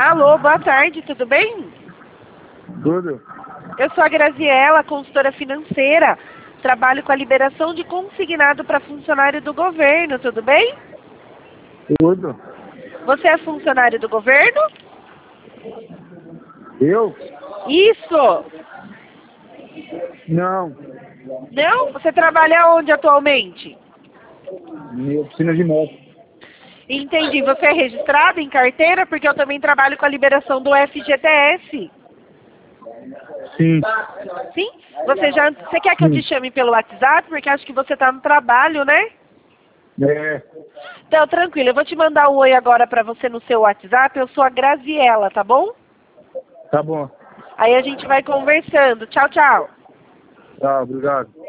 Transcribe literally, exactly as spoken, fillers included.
Alô, boa tarde, tudo bem? Tudo? Eu sou a Graziela, consultora financeira. Trabalho com a liberação de consignado para funcionário do governo, tudo bem? Tudo. Você é funcionário do governo? Eu? Isso! Não. Não? Você trabalha onde atualmente? Minha oficina de moto. Entendi. Você é registrado em carteira? Porque eu também trabalho com a liberação do F G T S. Sim. Sim? Você já, você quer que eu te chame pelo WhatsApp? Porque acho que você está no trabalho, né? É. Então, tranquilo. Eu vou te mandar um oi agora para você no seu WhatsApp. Eu sou a Graziela, tá bom? Tá bom. Aí a gente vai conversando. Tchau, tchau. Tá, obrigado.